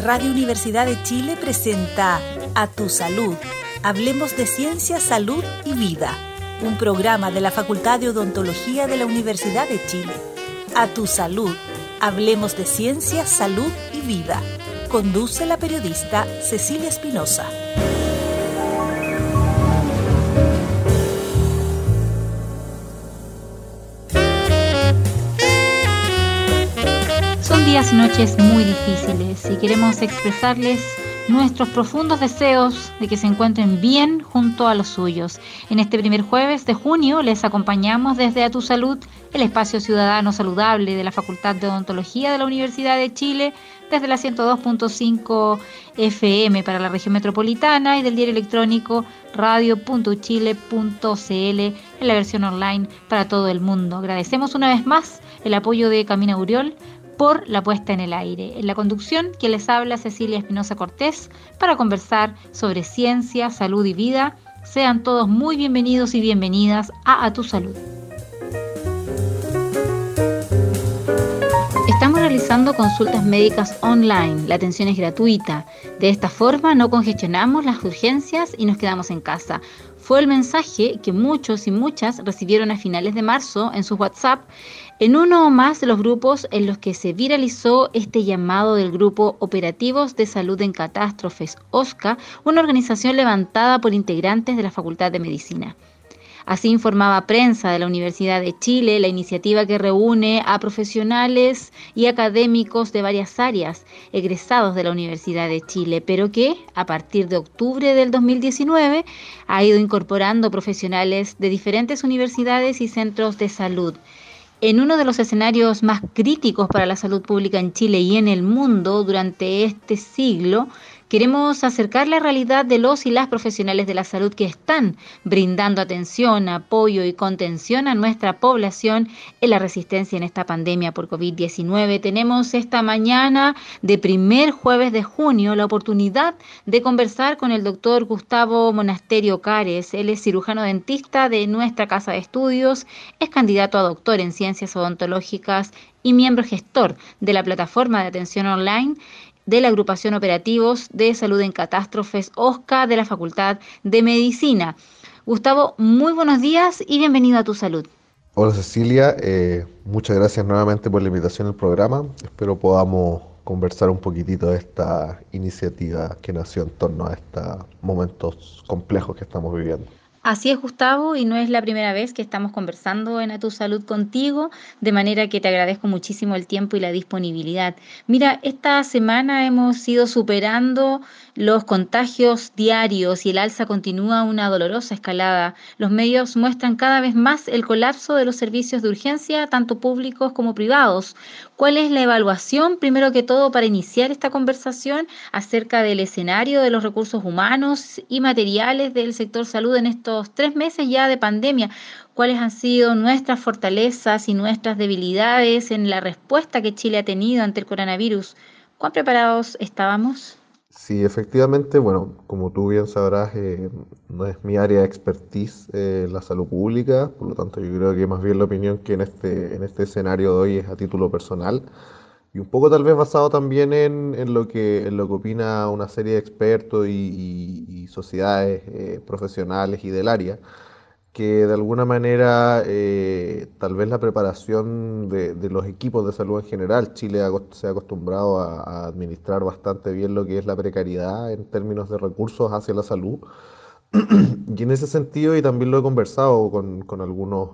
Radio Universidad de Chile presenta A Tu Salud. Hablemos de ciencia, salud y vida. Un programa de la Facultad de Odontología de la Universidad de Chile. A Tu Salud. Hablemos de ciencia, salud y vida. Conduce la periodista Cecilia Espinosa. Son días y noches muy difíciles y queremos expresarles nuestros profundos deseos de que se encuentren bien junto a los suyos. En este primer jueves de junio les acompañamos desde A Tu Salud, el espacio ciudadano saludable de la Facultad de Odontología de la Universidad de Chile, desde la 102.5 FM para la región metropolitana y del diario electrónico radio.chile.cl en la versión online para todo el mundo. Agradecemos una vez más el apoyo de Camina Uriol por la puesta en el aire. En la conducción, quien les habla, Cecilia Espinosa Cortés, para conversar sobre ciencia, salud y vida. Sean todos muy bienvenidos y bienvenidas a Tu Salud. Estamos realizando consultas médicas online. La atención es gratuita. De esta forma no congestionamos las urgencias y nos quedamos en casa. Fue el mensaje que muchos y muchas recibieron a finales de marzo en sus WhatsApp, en uno o más de los grupos en los que se viralizó este llamado del Grupo Operativos de Salud en Catástrofes, OSCA, una organización levantada por integrantes de la Facultad de Medicina. Así informaba Prensa de la Universidad de Chile, la iniciativa que reúne a profesionales y académicos de varias áreas egresados de la Universidad de Chile, pero que a partir de octubre del 2019 ha ido incorporando profesionales de diferentes universidades y centros de salud. En uno de los escenarios más críticos para la salud pública en Chile y en el mundo durante este siglo, queremos acercar la realidad de los y las profesionales de la salud que están brindando atención, apoyo y contención a nuestra población en la resistencia en esta pandemia por COVID-19. Tenemos esta mañana de primer jueves de junio la oportunidad de conversar con el doctor Gustavo Monasterio Cares. Él es cirujano dentista de nuestra casa de estudios, es candidato a doctor en ciencias odontológicas y miembro gestor de la plataforma de atención online de la Agrupación Operativos de Salud en Catástrofes, OSCA, de la Facultad de Medicina. Gustavo, muy buenos días y bienvenido a Tu Salud. Hola Cecilia, muchas gracias nuevamente por la invitación al programa. Espero podamos conversar un poquitito de esta iniciativa que nació en torno a estos momentos complejos que estamos viviendo. Así es, Gustavo, y no es la primera vez que estamos conversando en A Tu Salud contigo, de manera que te agradezco muchísimo el tiempo y la disponibilidad. Mira, esta semana hemos ido superando los contagios diarios y el alza continúa una dolorosa escalada. Los medios muestran cada vez más el colapso de los servicios de urgencia, tanto públicos como privados. ¿Cuál es la evaluación, primero que todo, para iniciar esta conversación acerca del escenario de los recursos humanos y materiales del sector salud en estos 3 meses ya de pandemia? ¿Cuáles han sido nuestras fortalezas y nuestras debilidades en la respuesta que Chile ha tenido ante el coronavirus? ¿Cuán preparados estábamos? Sí, efectivamente, bueno, como tú bien sabrás, no es mi área de expertise la salud pública, por lo tanto yo creo que más bien la opinión que en este escenario de hoy es a título personal y un poco tal vez basado también en lo que opina una serie de expertos y sociedades profesionales y del área, que de alguna manera tal vez la preparación de los equipos de salud en general, Chile se ha acostumbrado a administrar bastante bien lo que es la precariedad en términos de recursos hacia la salud. Y en ese sentido, y también lo he conversado con algunos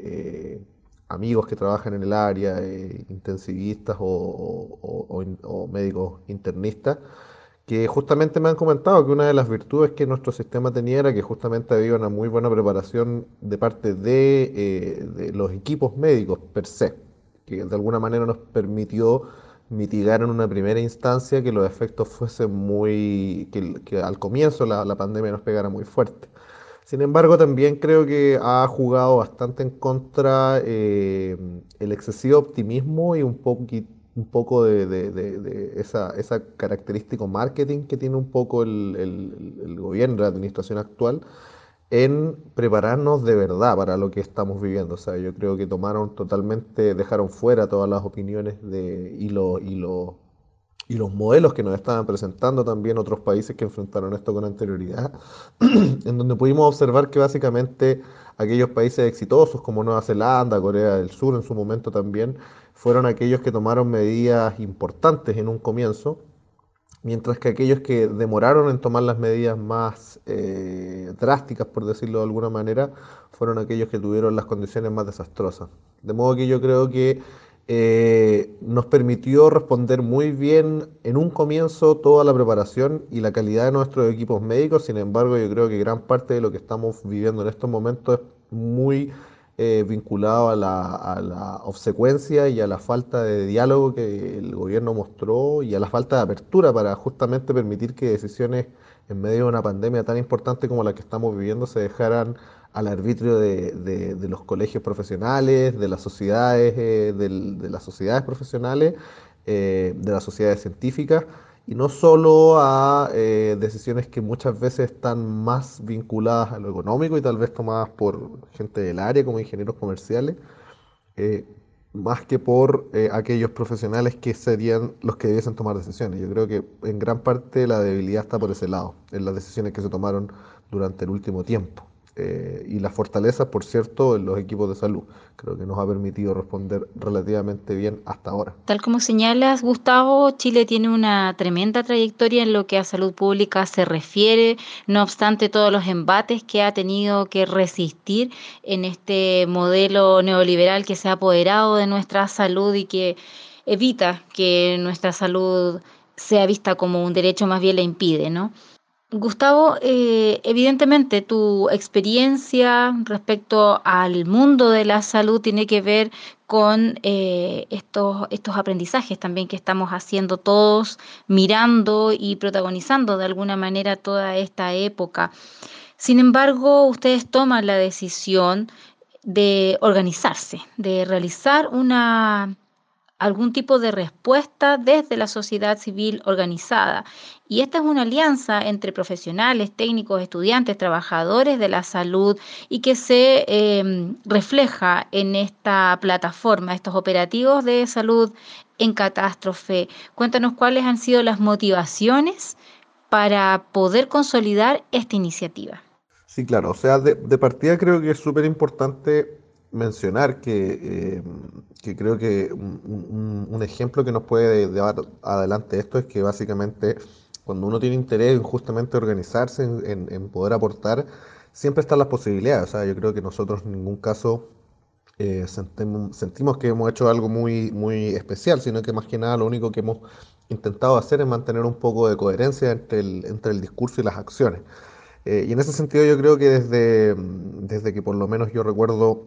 amigos que trabajan en el área, intensivistas o médicos internistas, que justamente me han comentado que una de las virtudes que nuestro sistema tenía era que justamente había una muy buena preparación de parte de los equipos médicos per se, que de alguna manera nos permitió mitigar en una primera instancia que los efectos fuesen que al comienzo la pandemia nos pegara muy fuerte. Sin embargo, también creo que ha jugado bastante en contra el excesivo optimismo y un poco de esa característico marketing que tiene un poco el gobierno, la administración actual, en prepararnos de verdad para lo que estamos viviendo. O sea, yo creo que dejaron fuera todas las opiniones y los modelos que nos estaban presentando también otros países que enfrentaron esto con anterioridad, en donde pudimos observar que básicamente aquellos países exitosos como Nueva Zelanda, Corea del Sur en su momento también, fueron aquellos que tomaron medidas importantes en un comienzo, mientras que aquellos que demoraron en tomar las medidas más drásticas, por decirlo de alguna manera, fueron aquellos que tuvieron las condiciones más desastrosas. De modo que yo creo que nos permitió responder muy bien en un comienzo toda la preparación y la calidad de nuestros equipos médicos. Sin embargo, yo creo que gran parte de lo que estamos viviendo en estos momentos es muy vinculado a la obsecuencia y a la falta de diálogo que el gobierno mostró y a la falta de apertura para justamente permitir que decisiones en medio de una pandemia tan importante como la que estamos viviendo se dejaran al arbitrio de los colegios profesionales, de las sociedades, de las sociedades profesionales, de las sociedades científicas, y no solo a decisiones que muchas veces están más vinculadas a lo económico y tal vez tomadas por gente del área como ingenieros comerciales, eh, más que por aquellos profesionales que serían los que debiesen tomar decisiones. Yo creo que en gran parte la debilidad está por ese lado, en las decisiones que se tomaron durante el último tiempo. Y las fortalezas, por cierto, en los equipos de salud. Creo que nos ha permitido responder relativamente bien hasta ahora. Tal como señalas, Gustavo, Chile tiene una tremenda trayectoria en lo que a salud pública se refiere, no obstante todos los embates que ha tenido que resistir en este modelo neoliberal que se ha apoderado de nuestra salud y que evita que nuestra salud sea vista como un derecho, más bien la impide, ¿no? Gustavo, evidentemente tu experiencia respecto al mundo de la salud tiene que ver con estos aprendizajes también que estamos haciendo todos, mirando y protagonizando de alguna manera toda esta época. Sin embargo, ustedes toman la decisión de organizarse, de realizar algún tipo de respuesta desde la sociedad civil organizada. Y esta es una alianza entre profesionales, técnicos, estudiantes, trabajadores de la salud y que se refleja en esta plataforma, estos operativos de salud en catástrofe. Cuéntanos cuáles han sido las motivaciones para poder consolidar esta iniciativa. Sí, claro. O sea, de partida creo que es súper importante mencionar que creo que un ejemplo que nos puede llevar adelante esto es que básicamente cuando uno tiene interés en justamente organizarse, en poder aportar, siempre están las posibilidades. O sea, yo creo que nosotros en ningún caso sentimos que hemos hecho algo muy, muy especial, sino que más que nada lo único que hemos intentado hacer es mantener un poco de coherencia entre el discurso y las acciones. Y en ese sentido yo creo que desde que por lo menos yo recuerdo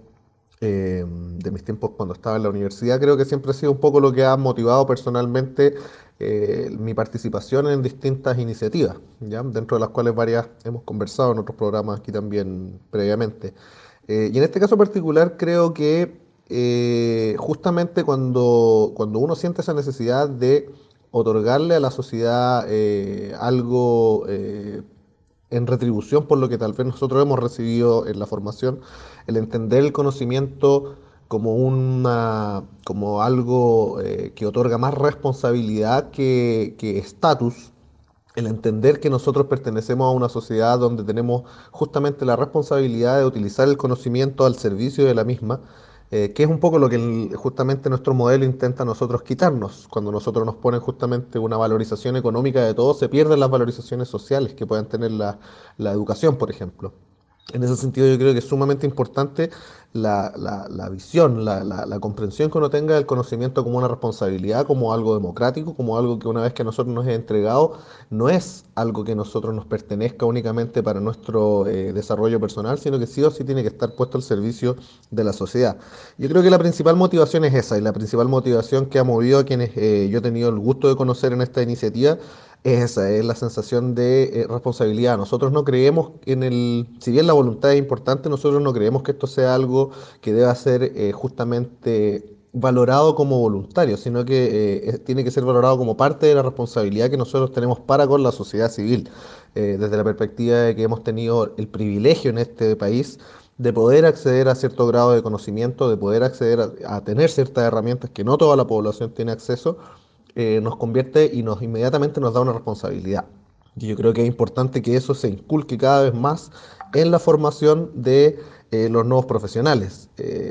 de mis tiempos cuando estaba en la universidad, creo que siempre ha sido un poco lo que ha motivado personalmente mi participación en distintas iniciativas, ¿ya? Dentro de las cuales varias hemos conversado en otros programas aquí también previamente. Y en este caso particular creo que justamente cuando uno siente esa necesidad de otorgarle a la sociedad algo en retribución por lo que tal vez nosotros hemos recibido en la formación, el entender el conocimiento como algo que otorga más responsabilidad que estatus, el entender que nosotros pertenecemos a una sociedad donde tenemos justamente la responsabilidad de utilizar el conocimiento al servicio de la misma, que es un poco lo que justamente nuestro modelo intenta a nosotros quitarnos. Cuando nosotros nos ponen justamente una valorización económica de todo, se pierden las valorizaciones sociales que puedan tener la educación, por ejemplo. En ese sentido yo creo que es sumamente importante la visión, la comprensión que uno tenga del conocimiento como una responsabilidad, como algo democrático, como algo que una vez que a nosotros nos es entregado, no es algo que a nosotros nos pertenezca únicamente para nuestro desarrollo personal, sino que sí o sí tiene que estar puesto al servicio de la sociedad. Yo creo que la principal motivación es esa, y la principal motivación que ha movido a quienes yo he tenido el gusto de conocer en esta iniciativa es esa, es la sensación de responsabilidad. Nosotros no creemos si bien la voluntad es importante, nosotros no creemos que esto sea algo que deba ser justamente valorado como voluntario, sino que tiene que ser valorado como parte de la responsabilidad que nosotros tenemos para con la sociedad civil, desde la perspectiva de que hemos tenido el privilegio en este país de poder acceder a cierto grado de conocimiento, de poder acceder a tener ciertas herramientas que no toda la población tiene acceso, nos convierte y nos inmediatamente nos da una responsabilidad. Y yo creo que es importante que eso se inculque cada vez más en la formación de los nuevos profesionales.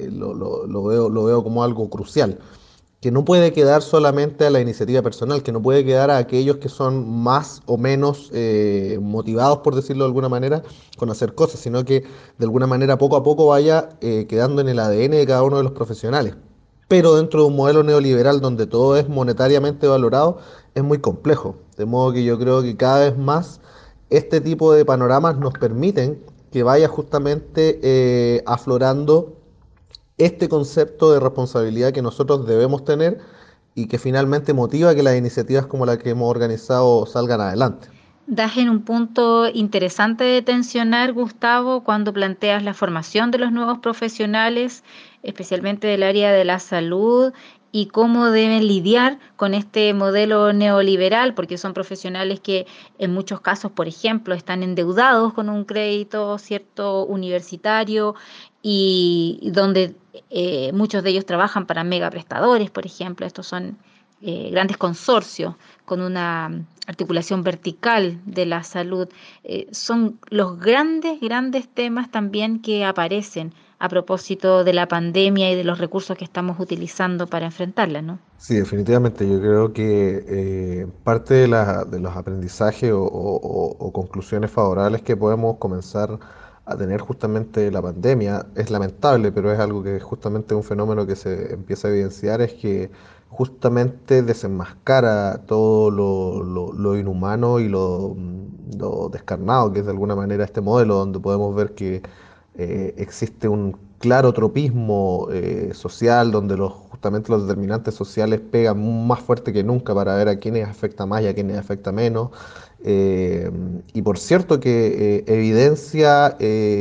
Lo veo como algo crucial, que no puede quedar solamente a la iniciativa personal, que no puede quedar a aquellos que son más o menos motivados, por decirlo de alguna manera, con hacer cosas, sino que de alguna manera poco a poco vaya quedando en el ADN de cada uno de los profesionales. Pero dentro de un modelo neoliberal donde todo es monetariamente valorado, es muy complejo. De modo que yo creo que cada vez más este tipo de panoramas nos permiten que vaya justamente aflorando este concepto de responsabilidad que nosotros debemos tener y que finalmente motiva que las iniciativas como la que hemos organizado salgan adelante. Das en un punto interesante de tensionar, Gustavo, cuando planteas la formación de los nuevos profesionales, especialmente del área de la salud, y cómo deben lidiar con este modelo neoliberal, porque son profesionales que en muchos casos, por ejemplo, están endeudados con un crédito cierto universitario y donde muchos de ellos trabajan para megaprestadores, por ejemplo. Estos son grandes consorcios con una articulación vertical de la salud. Son los grandes, grandes temas también que aparecen a propósito de la pandemia y de los recursos que estamos utilizando para enfrentarla, ¿no? Sí, definitivamente. Yo creo que parte de los aprendizajes o conclusiones favorables que podemos comenzar a tener justamente de la pandemia es lamentable, pero es algo que justamente un fenómeno que se empieza a evidenciar, es que justamente desenmascara todo lo inhumano y lo descarnado que es de alguna manera este modelo, donde podemos ver que existe un claro tropismo social, donde justamente los determinantes sociales pegan más fuerte que nunca para ver a quiénes afecta más y a quiénes afecta menos. Eh, y por cierto que evidencia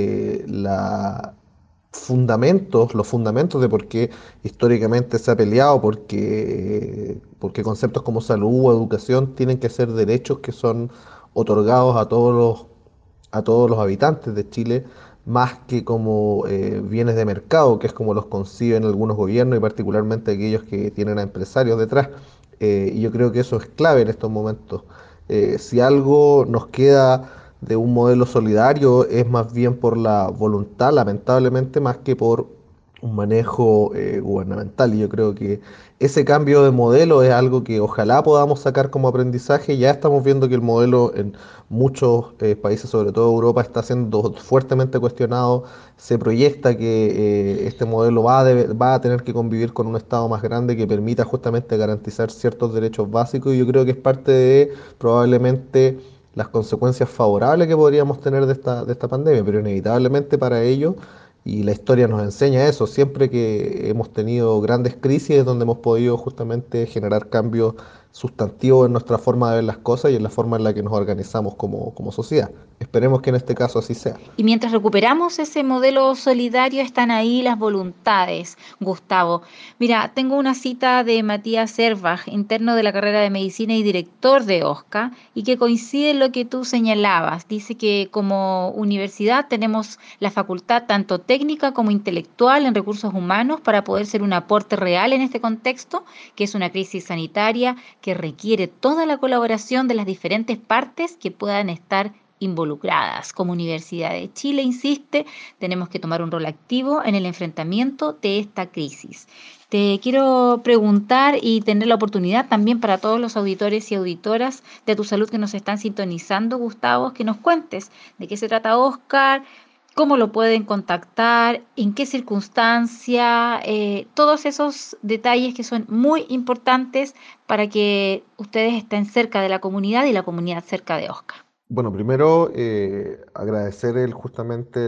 los fundamentos de por qué históricamente se ha peleado, porque conceptos como salud o educación tienen que ser derechos que son otorgados a todos los habitantes de Chile, más que como bienes de mercado, que es como los conciben algunos gobiernos y particularmente aquellos que tienen a empresarios detrás. Y yo creo que eso es clave en estos momentos. Si algo nos queda de un modelo solidario es más bien por la voluntad, lamentablemente, más que por un manejo gubernamental. Y yo creo que ese cambio de modelo es algo que ojalá podamos sacar como aprendizaje. Ya estamos viendo que el modelo en muchos países, sobre todo Europa, está siendo fuertemente cuestionado. Se proyecta que este modelo va a tener que convivir con un Estado más grande que permita justamente garantizar ciertos derechos básicos. Y yo creo que es parte de probablemente las consecuencias favorables que podríamos tener de esta pandemia, pero inevitablemente para ello, y la historia nos enseña eso, siempre que hemos tenido grandes crisis es donde hemos podido justamente generar cambios sustantivos en nuestra forma de ver las cosas y en la forma en la que nos organizamos como sociedad. Esperemos que en este caso así sea. Y mientras recuperamos ese modelo solidario, están ahí las voluntades, Gustavo. Mira, tengo una cita de Matías Servach, interno de la carrera de medicina y director de OSCA, y que coincide en lo que tú señalabas. Dice que como universidad tenemos la facultad tanto técnica como intelectual en recursos humanos para poder ser un aporte real en este contexto, que es una crisis sanitaria que requiere toda la colaboración de las diferentes partes que puedan estar involucradas. Como Universidad de Chile, insiste, tenemos que tomar un rol activo en el enfrentamiento de esta crisis. Te quiero preguntar y tener la oportunidad también para todos los auditores y auditoras de Tu Salud que nos están sintonizando, Gustavo, que nos cuentes de qué se trata Oscar, cómo lo pueden contactar, en qué circunstancia, todos esos detalles que son muy importantes para que ustedes estén cerca de la comunidad y la comunidad cerca de Oscar. Bueno, primero agradecer justamente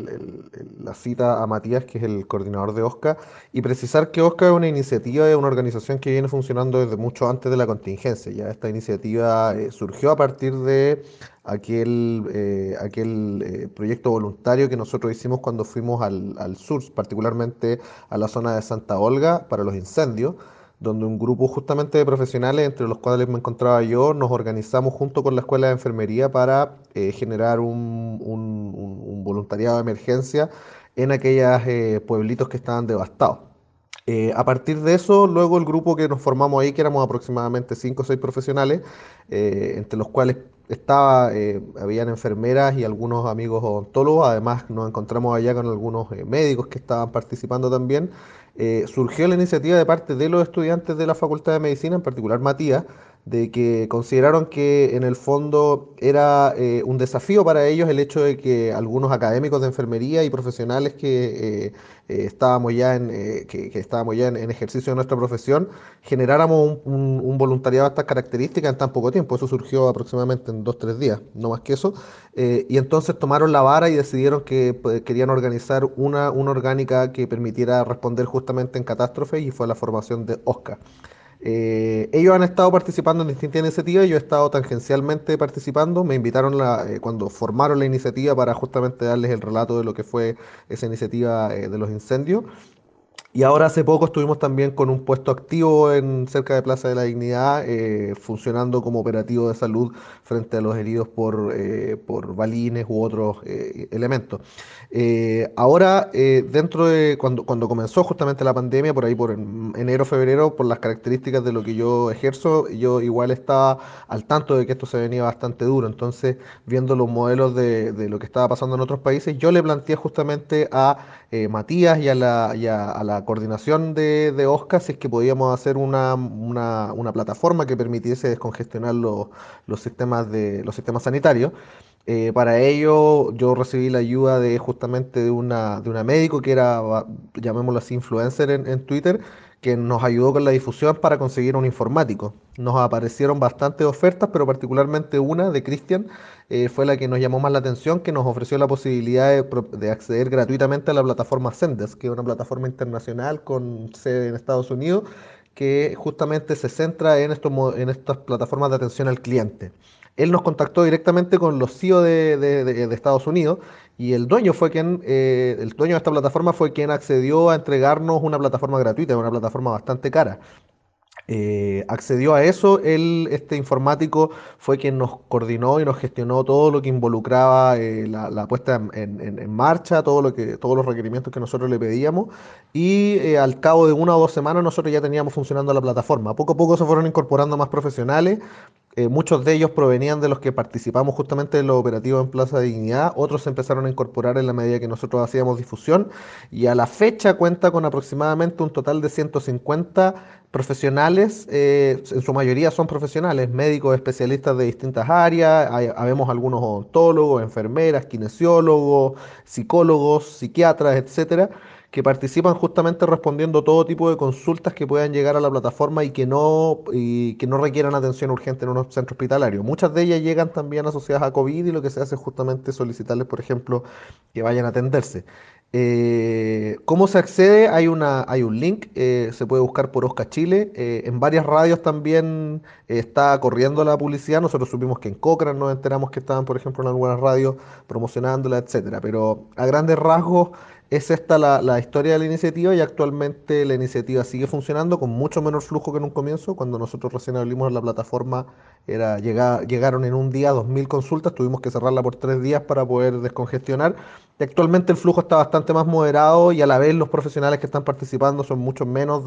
la cita a Matías, que es el coordinador de OSCA, y precisar que OSCA es una iniciativa, es una organización que viene funcionando desde mucho antes de la contingencia. Ya esta iniciativa surgió a partir de aquel proyecto voluntario que nosotros hicimos cuando fuimos al sur, particularmente a la zona de Santa Olga, para los incendios, donde un grupo justamente de profesionales, entre los cuales me encontraba yo, nos organizamos junto con la Escuela de Enfermería para generar un voluntariado de emergencia en aquellos pueblitos que estaban devastados. A partir de eso, luego el grupo que nos formamos ahí, que éramos aproximadamente 5 o 6 profesionales, entre los cuales habían enfermeras y algunos amigos odontólogos, además nos encontramos allá con algunos médicos que estaban participando también. Surgió la iniciativa de parte de los estudiantes de la Facultad de Medicina, en particular Matías, de que consideraron que en el fondo era un desafío para ellos el hecho de que algunos académicos de enfermería y profesionales que estábamos ya en ejercicio de nuestra profesión, generáramos un voluntariado de estas características en tan poco tiempo. Eso surgió aproximadamente en 2 o 3 días, no más que eso. Y entonces tomaron la vara y decidieron que pues, querían organizar una orgánica que permitiera responder justamente en catástrofes, y fue la formación de OSCA. Ellos han estado participando en distintas iniciativas, yo he estado tangencialmente participando, me invitaron cuando formaron la iniciativa para justamente darles el relato de lo que fue esa iniciativa de los incendios. Y ahora hace poco estuvimos también con un puesto activo cerca de Plaza de la Dignidad, funcionando como operativo de salud frente a los heridos por balines u otros elementos. Ahora, cuando comenzó justamente la pandemia, por ahí por enero, febrero, por las características de lo que yo ejerzo, yo igual estaba al tanto de que esto se venía bastante duro. Entonces, viendo los modelos de lo que estaba pasando en otros países, yo le planteé justamente a Matías y a la coordinación de OSCA si es que podíamos hacer una plataforma que permitiese descongestionar los sistemas sanitarios. Para ello yo recibí la ayuda de justamente de una médico que era, llamémoslo así, influencer en Twitter, que nos ayudó con la difusión para conseguir un informático. Nos aparecieron bastantes ofertas, pero particularmente una de Cristian fue la que nos llamó más la atención, que nos ofreció la posibilidad de acceder gratuitamente a la plataforma Zendesk, que es una plataforma internacional con sede en Estados Unidos, que justamente se centra en estas plataformas de atención al cliente. Él nos contactó directamente con los CEO de Estados Unidos, y el dueño de esta plataforma fue quien accedió a entregarnos una plataforma gratuita, una plataforma bastante cara. Accedió a eso. Este informático fue quien nos coordinó y nos gestionó todo lo que involucraba la puesta en marcha, todos los requerimientos que nosotros le pedíamos. Y al cabo de 1 o 2 semanas nosotros ya teníamos funcionando la plataforma. Poco a poco se fueron incorporando más profesionales. Muchos de ellos provenían de los que participamos justamente en los operativos en Plaza de Dignidad, otros se empezaron a incorporar en la medida que nosotros hacíamos difusión, y a la fecha cuenta con aproximadamente un total de 150 profesionales. En su mayoría son profesionales, médicos especialistas de distintas áreas. Habemos algunos odontólogos, enfermeras, kinesiólogos, psicólogos, psiquiatras, etcétera, que participan justamente respondiendo todo tipo de consultas que puedan llegar a la plataforma y que no requieran atención urgente en un centro hospitalario. Muchas de ellas llegan también asociadas a COVID, y lo que se hace es justamente solicitarles, por ejemplo, que vayan a atenderse. ¿Cómo se accede? Hay un link, se puede buscar por Osca Chile. En varias radios también está corriendo la publicidad. Nosotros supimos que en Cochrane nos enteramos que estaban, por ejemplo, en algunas radios promocionándola, etcétera. Pero a grandes rasgos es esta la historia de la iniciativa, y actualmente la iniciativa sigue funcionando con mucho menor flujo que en un comienzo. Cuando nosotros recién abrimos la plataforma, llegaron en un día 2.000 consultas, tuvimos que cerrarla por 3 días para poder descongestionar. Y actualmente el flujo está bastante más moderado, y a la vez los profesionales que están participando son mucho menos,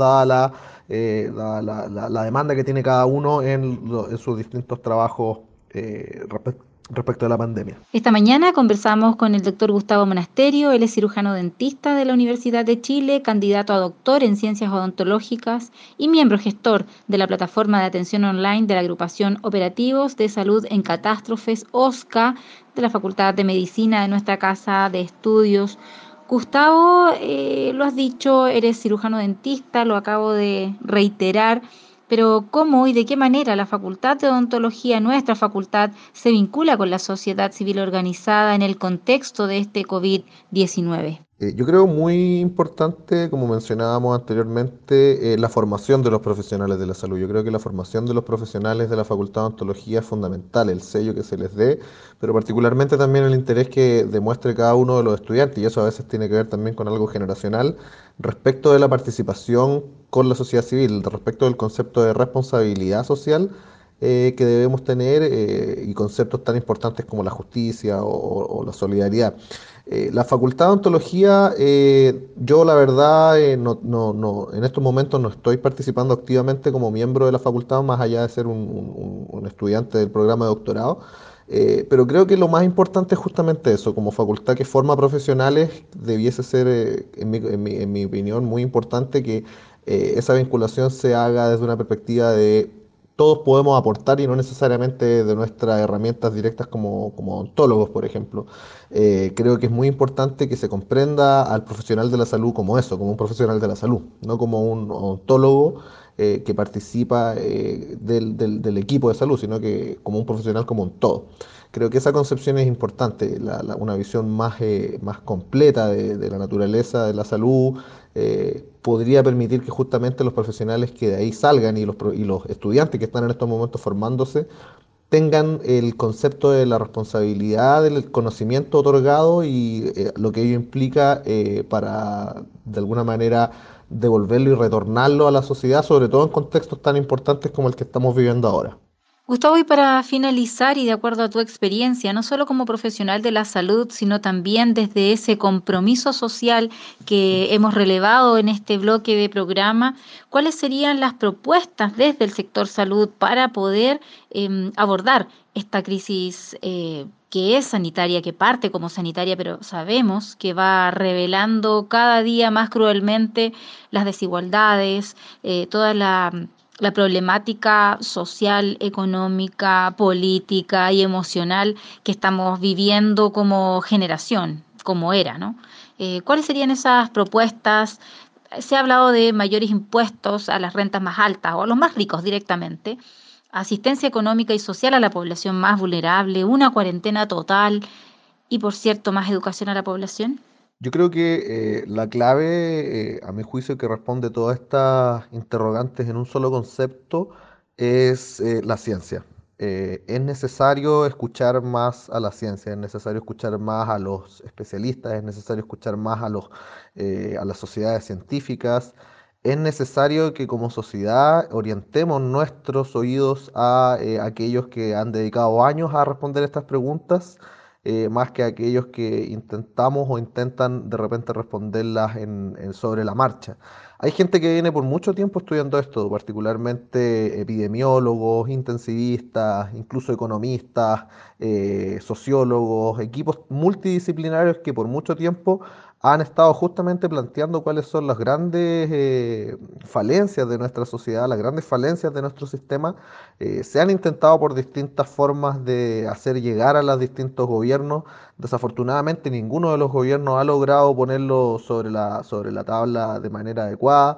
dada la demanda que tiene cada uno en sus distintos trabajos respecto a la pandemia. Esta mañana conversamos con el doctor Gustavo Monasterio, él es cirujano dentista de la Universidad de Chile, candidato a doctor en ciencias odontológicas y miembro gestor de la plataforma de atención online de la agrupación Operativos de Salud en Catástrofes, OSCA, de la Facultad de Medicina de nuestra casa de estudios. Gustavo, lo has dicho, eres cirujano dentista, lo acabo de reiterar. Pero ¿cómo y de qué manera la Facultad de Odontología, nuestra facultad, se vincula con la sociedad civil organizada en el contexto de este COVID-19? Yo creo muy importante, como mencionábamos anteriormente, la formación de los profesionales de la salud. Yo creo que la formación de los profesionales de la Facultad de Odontología es fundamental, el sello que se les dé, pero particularmente también el interés que demuestre cada uno de los estudiantes, y eso a veces tiene que ver también con algo generacional, respecto de la participación con la sociedad civil, respecto del concepto de responsabilidad social que debemos tener, y conceptos tan importantes como la justicia o la solidaridad. La Facultad de Odontología, yo la verdad en estos momentos no estoy participando activamente como miembro de la facultad, más allá de ser un estudiante del programa de doctorado. Pero creo que lo más importante es justamente eso, como facultad que forma profesionales, debiese ser, en mi opinión, muy importante que esa vinculación se haga desde una perspectiva de todos podemos aportar y no necesariamente de nuestras herramientas directas como odontólogos, por ejemplo. Creo que es muy importante que se comprenda al profesional de la salud como eso, como un profesional de la salud, no como un odontólogo que participa del equipo de salud, sino que como un profesional como un todo. Creo que esa concepción es importante, una visión más completa de la naturaleza de la salud podría permitir que justamente los profesionales que de ahí salgan y los estudiantes que están en estos momentos formándose tengan el concepto de la responsabilidad del conocimiento otorgado y lo que ello implica para, de alguna manera, devolverlo y retornarlo a la sociedad, sobre todo en contextos tan importantes como el que estamos viviendo ahora. Gustavo, y para finalizar, y de acuerdo a tu experiencia, no solo como profesional de la salud, sino también desde ese compromiso social que hemos relevado en este bloque de programa, ¿cuáles serían las propuestas desde el sector salud para poder abordar esta crisis que es sanitaria, que parte como sanitaria, pero sabemos que va revelando cada día más cruelmente las desigualdades, toda la problemática social, económica, política y emocional que estamos viviendo como generación, como era, ¿no? ¿Cuáles serían esas propuestas? Se ha hablado de mayores impuestos a las rentas más altas o a los más ricos directamente, asistencia económica y social a la población más vulnerable, una cuarentena total y, por cierto, más educación a la población. Yo creo que la clave, a mi juicio, que responde todas estas interrogantes en un solo concepto es la ciencia. Es necesario escuchar más a la ciencia, es necesario escuchar más a los especialistas, es necesario escuchar más a las sociedades científicas. Es necesario que como sociedad orientemos nuestros oídos a aquellos que han dedicado años a responder estas preguntas más que aquellos que intentamos o intentan de repente responderlas sobre la marcha. Hay gente que viene por mucho tiempo estudiando esto, particularmente epidemiólogos, intensivistas, incluso economistas, sociólogos, equipos multidisciplinarios que por mucho tiempo han estado justamente planteando cuáles son las grandes falencias de nuestra sociedad, las grandes falencias de nuestro sistema. Se han intentado por distintas formas de hacer llegar a los distintos gobiernos. Desafortunadamente, ninguno de los gobiernos ha logrado ponerlo sobre la tabla de manera adecuada.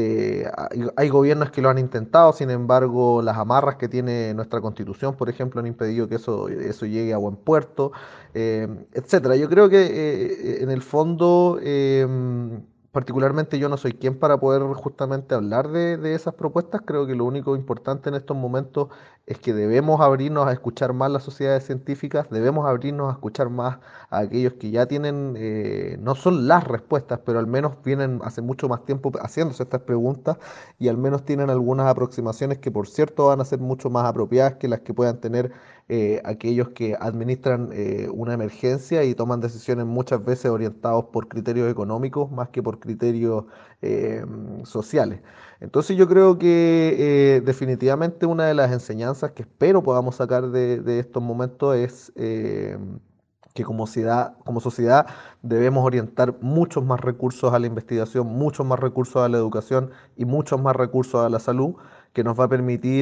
Hay gobiernos que lo han intentado, sin embargo, las amarras que tiene nuestra constitución, por ejemplo, han impedido que eso llegue a buen puerto, etcétera. Yo creo que en el fondo, particularmente yo no soy quien para poder justamente hablar de esas propuestas. Creo que lo único importante en estos momentos es que debemos abrirnos a escuchar más las sociedades científicas, debemos abrirnos a escuchar más a aquellos que ya tienen, no son las respuestas, pero al menos vienen hace mucho más tiempo haciéndose estas preguntas y al menos tienen algunas aproximaciones que por cierto van a ser mucho más apropiadas que las que puedan tener aquellos que administran una emergencia y toman decisiones muchas veces orientados por criterios económicos más que por criterios eh, sociales. Entonces yo creo que definitivamente una de las enseñanzas que espero podamos sacar de estos momentos es que como sociedad debemos orientar muchos más recursos a la investigación, muchos más recursos a la educación y muchos más recursos a la salud que nos va a permitir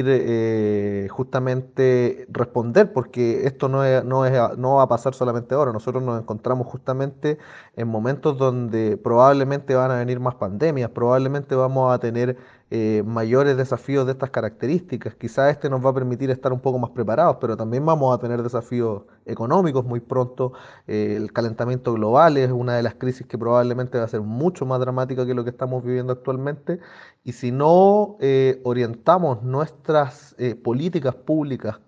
justamente responder, porque esto no va a pasar solamente ahora. Nosotros nos encontramos justamente en momentos donde probablemente van a venir más pandemias, probablemente vamos a tener mayores desafíos de estas características. Quizás este nos va a permitir estar un poco más preparados, pero también vamos a tener desafíos económicos muy pronto. El calentamiento global es una de las crisis que probablemente va a ser mucho más dramática que lo que estamos viviendo actualmente. Y si no orientamos nuestras políticas públicas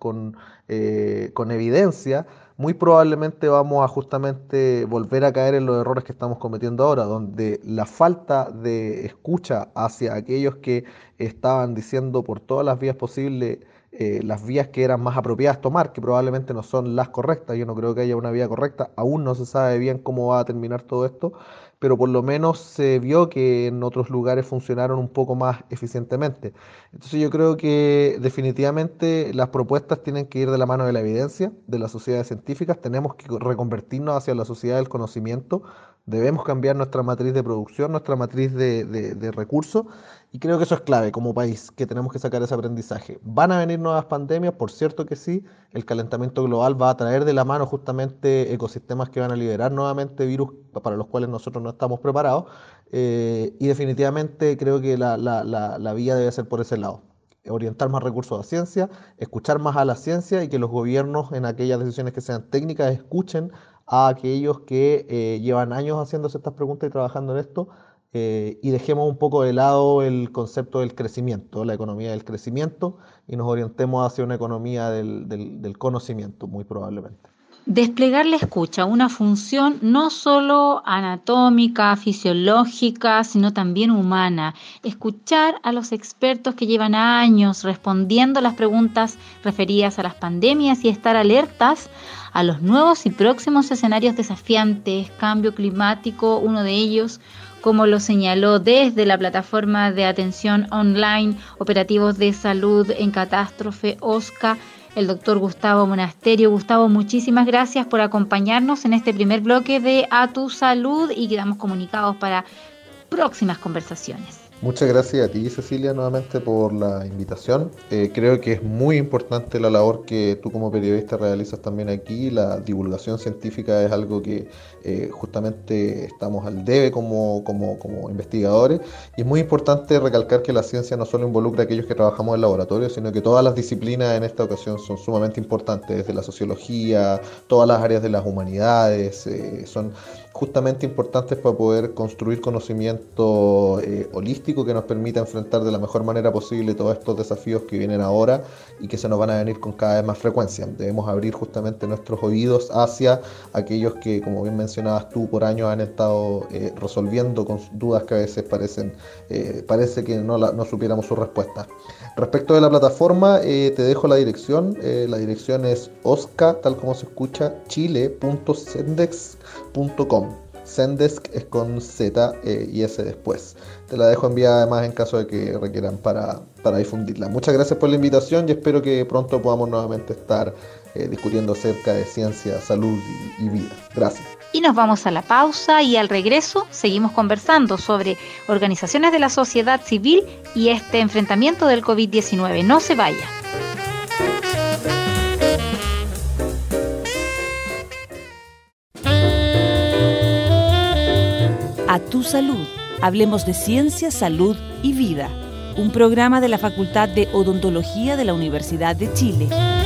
con evidencia, muy probablemente vamos a justamente volver a caer en los errores que estamos cometiendo ahora, donde la falta de escucha hacia aquellos que estaban diciendo por todas las vías posibles las vías que eran más apropiadas tomar, que probablemente no son las correctas. Yo no creo que haya una vía correcta, aún no se sabe bien cómo va a terminar todo esto, pero por lo menos se vio que en otros lugares funcionaron un poco más eficientemente. Entonces yo creo que definitivamente las propuestas tienen que ir de la mano de la evidencia, de las sociedades científicas, tenemos que reconvertirnos hacia la sociedad del conocimiento, debemos cambiar nuestra matriz de producción, nuestra matriz de recursos, y creo que eso es clave como país, que tenemos que sacar ese aprendizaje. ¿Van a venir nuevas pandemias? Por cierto que sí, el calentamiento global va a traer de la mano justamente ecosistemas que van a liberar nuevamente virus para los cuales nosotros no estamos preparados, y definitivamente creo que la vía debe ser por ese lado. Orientar más recursos a ciencia, escuchar más a la ciencia y que los gobiernos en aquellas decisiones que sean técnicas escuchen a aquellos que llevan años haciéndose estas preguntas y trabajando en esto, y dejemos un poco de lado el concepto del crecimiento, la economía del crecimiento, y nos orientemos hacia una economía del conocimiento, muy probablemente. Desplegar la escucha, una función no solo anatómica, fisiológica, sino también humana. Escuchar a los expertos que llevan años respondiendo las preguntas referidas a las pandemias y estar alertas a los nuevos y próximos escenarios desafiantes, cambio climático, uno de ellos, como lo señaló desde la plataforma de atención online, operativos de salud en catástrofe, OSCA, el doctor Gustavo Monasterio. Gustavo, muchísimas gracias por acompañarnos en este primer bloque de A Tu Salud y quedamos comunicados para próximas conversaciones. Muchas gracias a ti, Cecilia, nuevamente por la invitación. Creo que es muy importante la labor que tú como periodista realizas también aquí. La divulgación científica es algo que justamente estamos al debe como investigadores. Y es muy importante recalcar que la ciencia no solo involucra a aquellos que trabajamos en laboratorio, sino que todas las disciplinas en esta ocasión son sumamente importantes, desde la sociología, todas las áreas de las humanidades, son justamente importantes para poder construir conocimiento holístico que nos permita enfrentar de la mejor manera posible todos estos desafíos que vienen ahora y que se nos van a venir con cada vez más frecuencia. Debemos abrir justamente nuestros oídos hacia aquellos que, como bien mencionabas tú, por años han estado resolviendo con dudas que a veces parece que no supiéramos su respuesta. Respecto de la plataforma, te dejo la dirección. La dirección es osca, tal como se escucha, chile.sendex.com. Sendesk es con Z y S después. Te la dejo enviada además en caso de que requieran para difundirla. Muchas gracias por la invitación y espero que pronto podamos nuevamente estar discutiendo acerca de ciencia, salud y vida. Gracias. Y nos vamos a la pausa y al regreso seguimos conversando sobre organizaciones de la sociedad civil y este enfrentamiento del COVID-19. No se vaya. A Tu Salud. Hablemos de ciencia, salud y vida. Un programa de la Facultad de Odontología de la Universidad de Chile.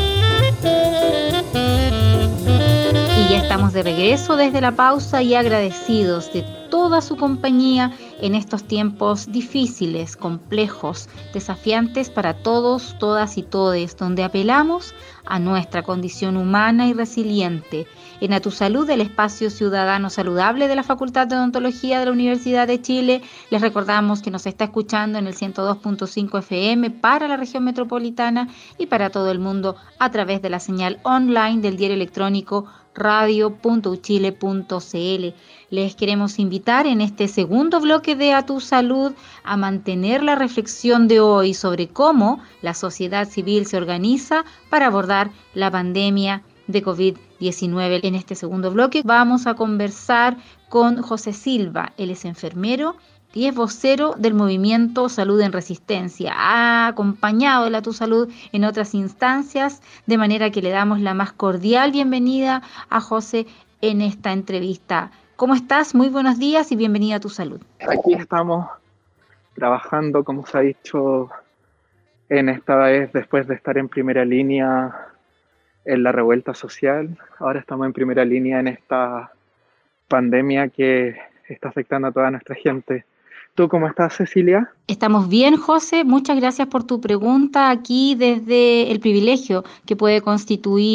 Y ya estamos de regreso desde la pausa y agradecidos de toda su compañía en estos tiempos difíciles, complejos, desafiantes para todos, todas y todes, donde apelamos a nuestra condición humana y resiliente. En A Tu Salud, el espacio ciudadano saludable de la Facultad de Odontología de la Universidad de Chile, les recordamos que nos está escuchando en el 102.5 FM para la región metropolitana y para todo el mundo a través de la señal online del diario electrónico radio.uchile.cl. Les queremos invitar en este segundo bloque de A Tu Salud a mantener la reflexión de hoy sobre cómo la sociedad civil se organiza para abordar la pandemia de COVID-19. En este segundo bloque vamos a conversar con José Silva. Él es enfermero y es vocero del movimiento Salud en Resistencia. Ha acompañado de A Tu Salud en otras instancias, de manera que le damos la más cordial bienvenida a José en esta entrevista. ¿Cómo estás? Muy buenos días y bienvenido a Tu Salud. Aquí estamos trabajando, como se ha dicho, en esta vez después de estar en primera línea en la revuelta social. Ahora estamos en primera línea en esta pandemia que está afectando a toda nuestra gente. ¿Tú cómo estás, Cecilia? Estamos bien, José. Muchas gracias por tu pregunta aquí desde el privilegio que puede constituir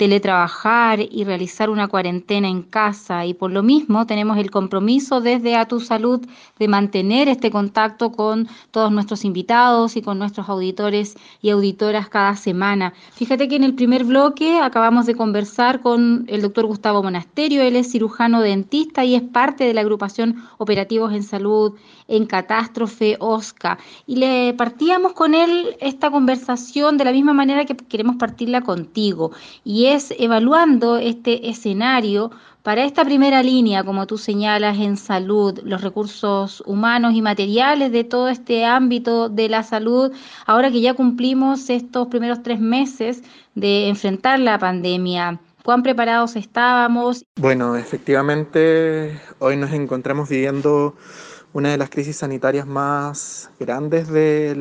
teletrabajar y realizar una cuarentena en casa, y por lo mismo tenemos el compromiso desde A Tu Salud de mantener este contacto con todos nuestros invitados y con nuestros auditores y auditoras cada semana. Fíjate que en el primer bloque acabamos de conversar con el doctor Gustavo Monasterio. Él es cirujano dentista y es parte de la agrupación Operativos en Salud en Catástrofe OSCA, y le partíamos con él esta conversación de la misma manera que queremos partirla contigo, y es evaluando este escenario para esta primera línea, como tú señalas, en salud, los recursos humanos y materiales de todo este ámbito de la salud, ahora que ya cumplimos estos primeros 3 meses de enfrentar la pandemia. ¿Cuán preparados estábamos? Bueno, efectivamente, hoy nos encontramos viviendo una de las crisis sanitarias más grandes de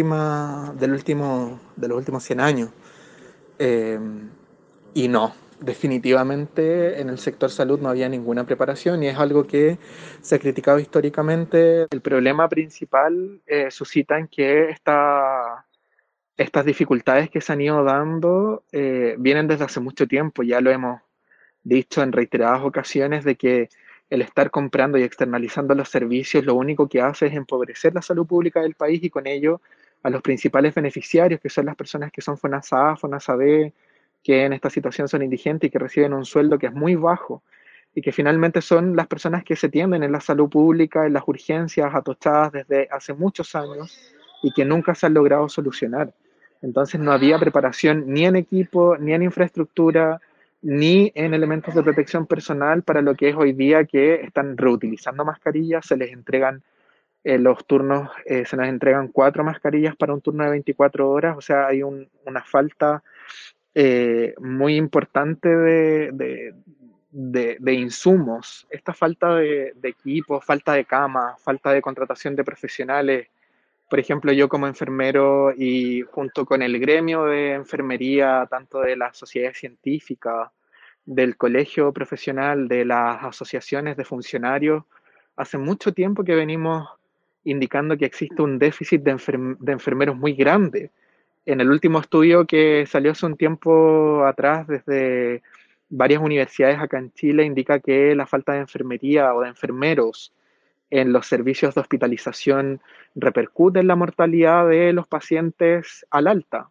de los últimos 100 años. Eh, y no, definitivamente en el sector salud no había ninguna preparación y es algo que se ha criticado históricamente. El problema principal suscita en que estas dificultades que se han ido dando vienen desde hace mucho tiempo. Ya lo hemos dicho en reiteradas ocasiones de que el estar comprando y externalizando los servicios lo único que hace es empobrecer la salud pública del país y con ello a los principales beneficiarios, que son las personas que son FONASA, FONASAB, que en esta situación son indigentes y que reciben un sueldo que es muy bajo y que finalmente son las personas que se tienden en la salud pública, en las urgencias atochadas desde hace muchos años y que nunca se han logrado solucionar. Entonces no había preparación ni en equipo, ni en infraestructura, ni en elementos de protección personal para lo que es hoy día que están reutilizando mascarillas, se les entregan los turnos, se nos entregan 4 mascarillas para un turno de 24 horas, o sea, hay una falta muy importante de insumos, esta falta de equipos, falta de camas, falta de contratación de profesionales. Por ejemplo, yo como enfermero y junto con el gremio de enfermería, tanto de la sociedad científica, del colegio profesional, de las asociaciones de funcionarios, hace mucho tiempo que venimos indicando que existe un déficit de enfermeros muy grande. En el último estudio que salió hace un tiempo atrás desde varias universidades acá en Chile indica que la falta de enfermería o de enfermeros en los servicios de hospitalización repercute en la mortalidad de los pacientes al alta,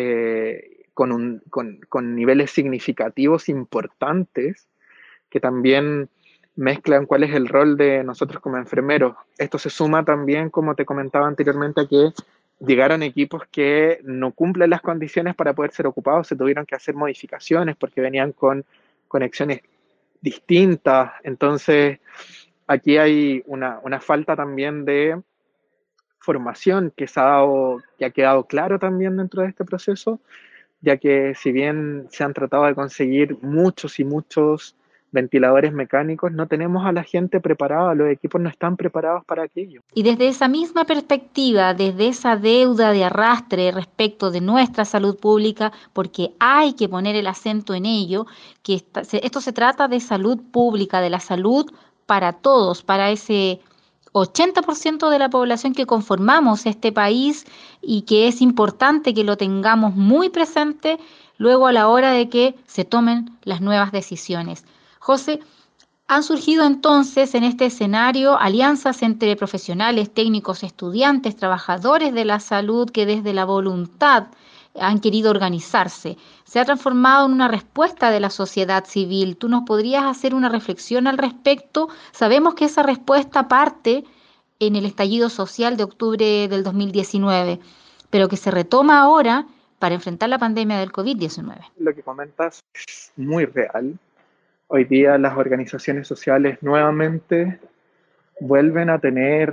con niveles significativos importantes que también mezclan cuál es el rol de nosotros como enfermeros. Esto se suma también, como te comentaba anteriormente, a que llegaron equipos que no cumplen las condiciones para poder ser ocupados, se tuvieron que hacer modificaciones porque venían con conexiones distintas. Entonces, aquí hay una falta también de formación que ha quedado claro también dentro de este proceso, ya que si bien se han tratado de conseguir muchos y muchos ventiladores mecánicos, no tenemos a la gente preparada, los equipos no están preparados para aquello. Y desde esa misma perspectiva, desde esa deuda de arrastre respecto de nuestra salud pública, porque hay que poner el acento en ello, que esto se trata de salud pública, de la salud para todos, para ese 80% de la población que conformamos este país, y que es importante que lo tengamos muy presente luego a la hora de que se tomen las nuevas decisiones. José, han surgido entonces en este escenario alianzas entre profesionales, técnicos, estudiantes, trabajadores de la salud que desde la voluntad han querido organizarse. Se ha transformado en una respuesta de la sociedad civil. ¿Tú nos podrías hacer una reflexión al respecto? Sabemos que esa respuesta parte en el estallido social de octubre del 2019, pero que se retoma ahora para enfrentar la pandemia del COVID-19. Lo que comentas es muy real. Hoy día las organizaciones sociales nuevamente vuelven a tener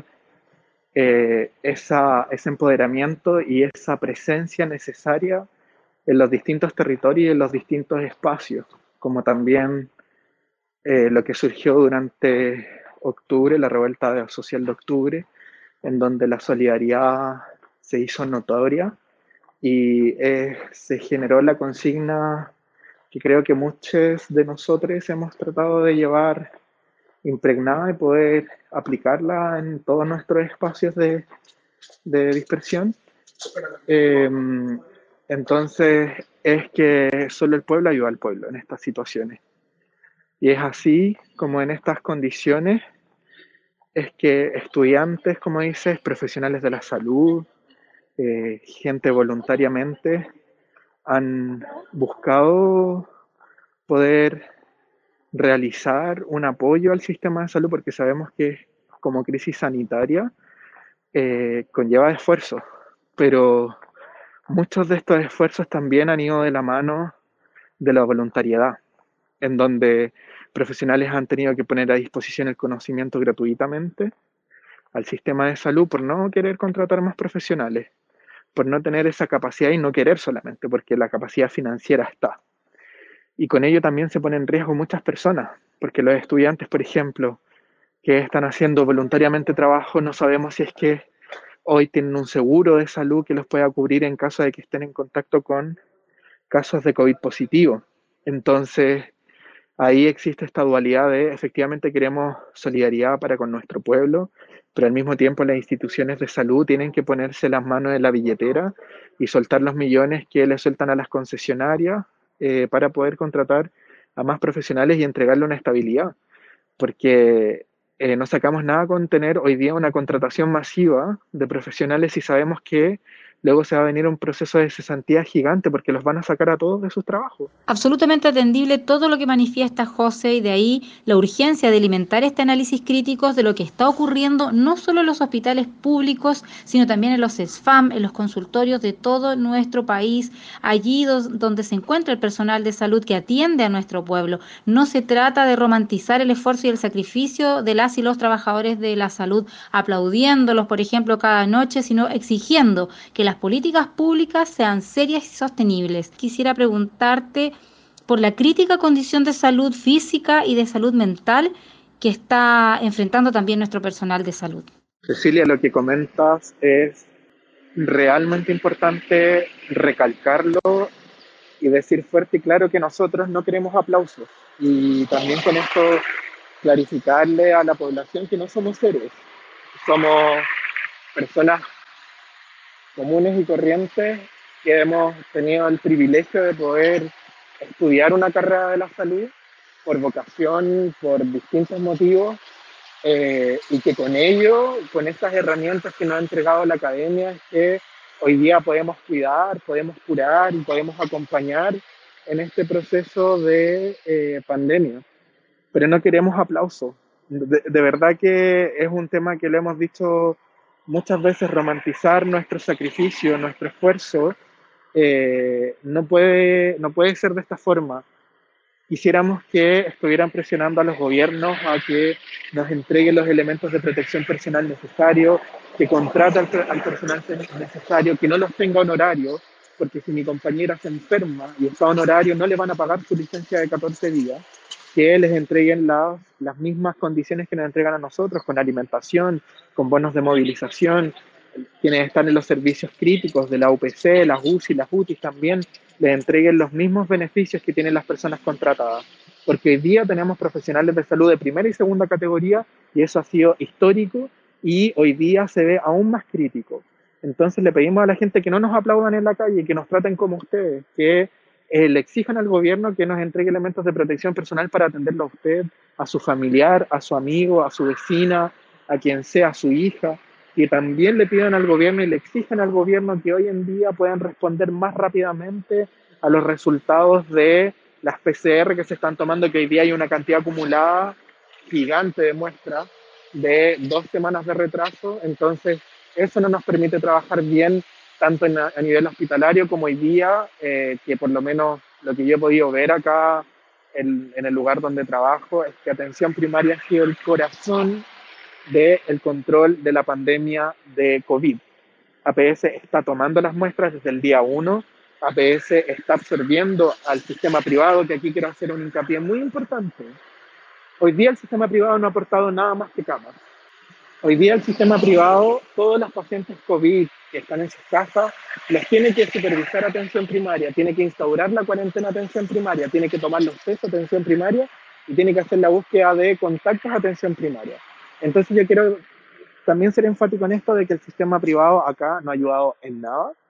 ese empoderamiento y esa presencia necesaria en los distintos territorios y en los distintos espacios, como también lo que surgió durante octubre, la revuelta social de octubre, en donde la solidaridad se hizo notoria y se generó la consigna que creo que muchos de nosotros hemos tratado de llevar impregnada y poder aplicarla en todos nuestros espacios de dispersión. Entonces, es que solo el pueblo ayuda al pueblo en estas situaciones. Y es así como en estas condiciones es que estudiantes, como dices, profesionales de la salud, gente voluntariamente, han buscado poder realizar un apoyo al sistema de salud porque sabemos que como crisis sanitaria conlleva esfuerzos, pero muchos de estos esfuerzos también han ido de la mano de la voluntariedad, en donde profesionales han tenido que poner a disposición el conocimiento gratuitamente al sistema de salud por no querer contratar más profesionales, por no tener esa capacidad y no querer solamente, porque la capacidad financiera está. Y con ello también se ponen en riesgo muchas personas, porque los estudiantes, por ejemplo, que están haciendo voluntariamente trabajo, no sabemos si es que hoy tienen un seguro de salud que los pueda cubrir en caso de que estén en contacto con casos de COVID positivo. Entonces, ahí existe esta dualidad de efectivamente queremos solidaridad para con nuestro pueblo, pero al mismo tiempo las instituciones de salud tienen que ponerse las manos en la billetera y soltar los millones que le sueltan a las concesionarias para poder contratar a más profesionales y entregarle una estabilidad, porque no sacamos nada con tener hoy día una contratación masiva de profesionales si sabemos que luego se va a venir un proceso de cesantía gigante porque los van a sacar a todos de sus trabajos. Absolutamente atendible todo lo que manifiesta José y de ahí la urgencia de alimentar este análisis crítico de lo que está ocurriendo no solo en los hospitales públicos, sino también en los SFAM, en los consultorios de todo nuestro país, allí donde se encuentra el personal de salud que atiende a nuestro pueblo. No se trata de romantizar el esfuerzo y el sacrificio de las y los trabajadores de la salud, aplaudiéndolos, por ejemplo, cada noche, sino exigiendo que las políticas públicas sean serias y sostenibles. Quisiera preguntarte por la crítica condición de salud física y de salud mental que está enfrentando también nuestro personal de salud. Cecilia, lo que comentas es realmente importante recalcarlo y decir fuerte y claro que nosotros no queremos aplausos. Y también con esto clarificarle a la población que no somos héroes, somos personas comunes y corrientes que hemos tenido el privilegio de poder estudiar una carrera de la salud por vocación, por distintos motivos, y que con ello, con estas herramientas que nos ha entregado la academia, es que hoy día podemos cuidar, podemos curar y podemos acompañar en este proceso de pandemia. Pero no queremos aplausos. De verdad que es un tema que lo hemos dicho muchas veces, romantizar nuestro sacrificio, nuestro esfuerzo, no puede ser de esta forma. Quisiéramos que estuvieran presionando a los gobiernos a que nos entreguen los elementos de protección personal necesarios, que contrate al personal necesario, que no los tenga honorarios, porque si mi compañera se enferma y está honorario, no le van a pagar su licencia de 14 días, que les entreguen las mismas condiciones que nos entregan a nosotros, con alimentación, con bonos de movilización, quienes están en los servicios críticos de la UPC, las UCI, las UTI también, les entreguen los mismos beneficios que tienen las personas contratadas. Porque hoy día tenemos profesionales de salud de primera y segunda categoría y eso ha sido histórico y hoy día se ve aún más crítico. Entonces le pedimos a la gente que no nos aplaudan en la calle, que nos traten como ustedes, que le exijan al gobierno que nos entregue elementos de protección personal para atenderlo a usted, a su familiar, a su amigo, a su vecina, a quien sea, a su hija, que también le pidan al gobierno y le exijan al gobierno que hoy en día puedan responder más rápidamente a los resultados de las PCR que se están tomando, que hoy día hay una cantidad acumulada gigante de muestras de 2 semanas de retraso. Entonces eso no nos permite trabajar bien tanto a nivel hospitalario como hoy día, que por lo menos lo que yo he podido ver acá en el lugar donde trabajo es que atención primaria ha sido el corazón del control de la pandemia de COVID. APS está tomando las muestras desde el día 1, APS está absorbiendo al sistema privado, que aquí quiero hacer un hincapié muy importante. Hoy día el sistema privado no ha aportado nada más que camas. Hoy día el sistema privado, todos los pacientes COVID que están en sus casas, los tiene que supervisar atención primaria, tiene que instaurar la cuarentena atención primaria, tiene que tomar los test de atención primaria y tiene que hacer la búsqueda de contactos a atención primaria. Entonces yo quiero también ser enfático en esto de que el sistema privado acá no ha ayudado en nada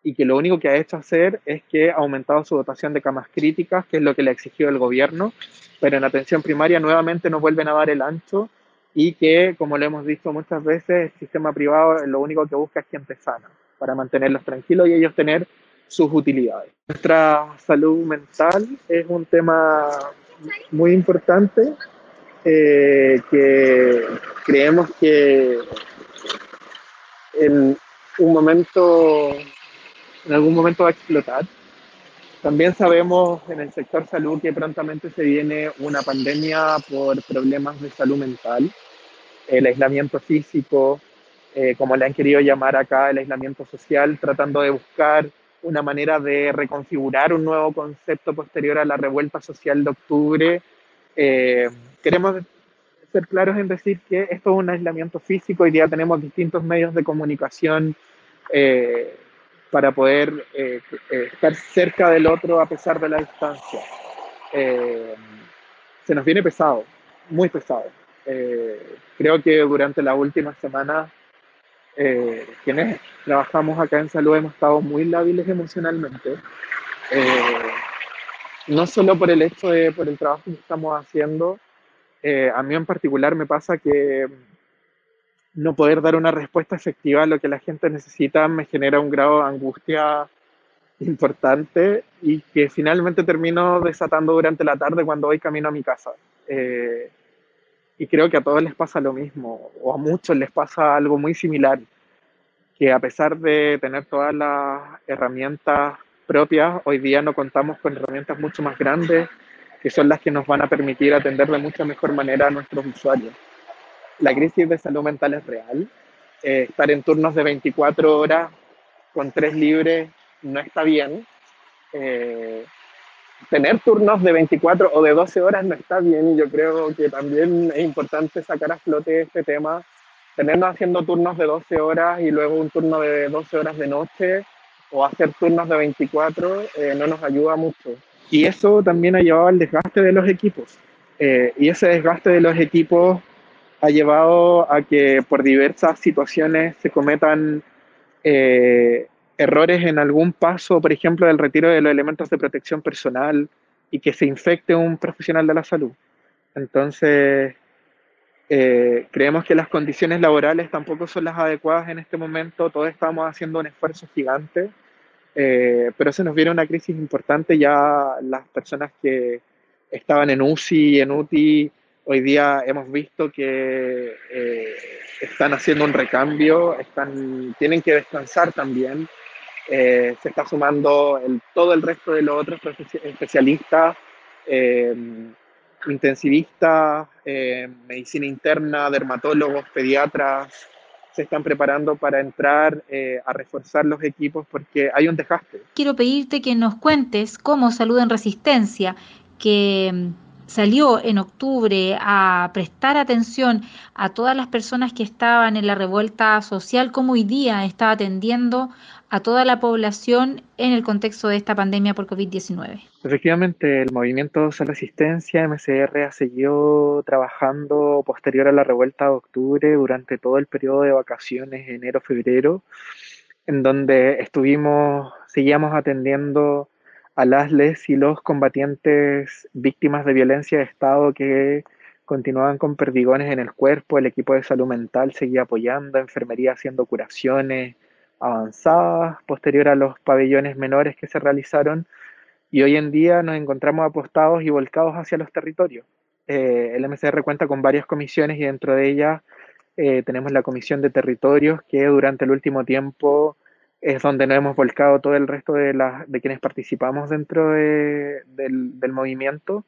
y que lo único que ha hecho hacer es que ha aumentado su dotación de camas críticas, que es lo que le ha exigido el gobierno, pero en atención primaria nuevamente nos vuelven a dar el ancho y que, como lo hemos visto muchas veces, el sistema privado lo único que busca es gente sana, para mantenerlos tranquilos y ellos tener sus utilidades. Nuestra salud mental es un tema muy importante que creemos que en un momento, en algún momento va a explotar. También sabemos en el sector salud que prontamente se viene una pandemia por problemas de salud mental, el aislamiento físico, como le han querido llamar acá, el aislamiento social, tratando de buscar una manera de reconfigurar un nuevo concepto posterior a la revuelta social de octubre. Queremos ser claros en decir que esto es un aislamiento físico. Hoy día tenemos distintos medios de comunicación eh, para poder estar cerca del otro a pesar de la distancia. Eh, Se nos viene pesado, muy pesado. Creo que durante las últimas semanas, quienes trabajamos acá en salud hemos estado muy lábiles emocionalmente. Eh, no solo por el hecho de por el trabajo que estamos haciendo, a mí en particular me pasa que no poder dar una respuesta efectiva a lo que la gente necesita me genera un grado de angustia importante y que finalmente termino desatando durante la tarde cuando voy camino a mi casa. Eh, y creo que a todos les pasa lo mismo, o a muchos les pasa algo muy similar, que a pesar de tener todas las herramientas propias, hoy día no contamos con herramientas mucho más grandes, que son las que nos van a permitir atender de mucha mejor manera a nuestros usuarios. La crisis de salud mental es real. Estar en turnos de 24 horas con 3 libres no está bien. Eh, Tener turnos de 24 o de 12 horas no está bien, y yo creo que también es importante sacar a flote este tema. Tenernos haciendo turnos de 12 horas y luego un turno de 12 horas de noche o hacer turnos de 24 no nos ayuda mucho. Y eso también ha llevado al desgaste de los equipos. Y ese desgaste de los equipos ha llevado a que por diversas situaciones se cometan eh, errores en algún paso, por ejemplo, del retiro de los elementos de protección personal y que se infecte un profesional de la salud. Entonces, creemos que las condiciones laborales tampoco son las adecuadas en este momento. Todos estamos haciendo un esfuerzo gigante, pero se nos viene una crisis importante. Ya las personas que estaban en UCI y en UTI, hoy día hemos visto que están haciendo un recambio, tienen que descansar también. Se está sumando todo el resto de los otros especialistas, eh, intensivistas, medicina interna, dermatólogos, pediatras, se están preparando para entrar a reforzar los equipos porque hay un desgaste. Quiero pedirte que nos cuentes cómo Salud en Resistencia, que salió en octubre a prestar atención a todas las personas que estaban en la revuelta social, cómo hoy día está atendiendo a toda la población en el contexto de esta pandemia por COVID-19. Efectivamente, el movimiento Salud Resistencia, MCR, ha seguido trabajando posterior a la revuelta de octubre durante todo el periodo de vacaciones, enero-febrero, en donde seguíamos atendiendo a les y los combatientes víctimas de violencia de Estado que continuaban con perdigones en el cuerpo. El equipo de salud mental seguía apoyando, enfermería haciendo curaciones avanzadas, posterior a los pabellones menores que se realizaron, y hoy en día nos encontramos apostados y volcados hacia los territorios. El MCR cuenta con varias comisiones y dentro de ellas tenemos la Comisión de Territorios, que durante el último tiempo es donde nos hemos volcado todo el resto de quienes participamos dentro del movimiento,